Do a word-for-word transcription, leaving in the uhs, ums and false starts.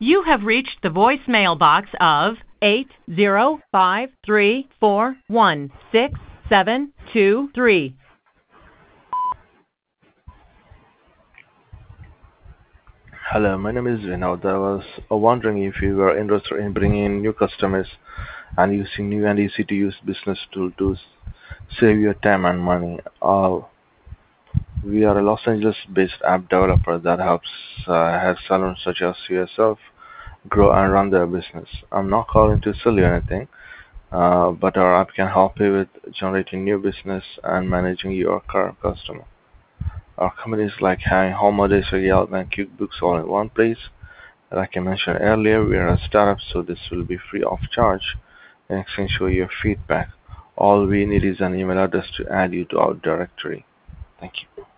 You have reached the voicemail box of eight zero five three four one six seven two three. Hello, my name is Vinod. I was uh, wondering if you were interested in bringing in new customers and using new and easy-to-use business tool to s- save your time and money. Uh, we are a Los Angeles-based app developer that helps uh, hair salons such as yourself grow and run their business. I'm not calling to sell you anything, uh, but our app can help you with generating new business and managing your current customer. Our companies like having Home Odessa, Yelp, and QuickBooks all in one place. Like I mentioned earlier, we are a startup, so this will be free of charge. And exchange for your feedback. All we need is an email address to add you to our directory. Thank you.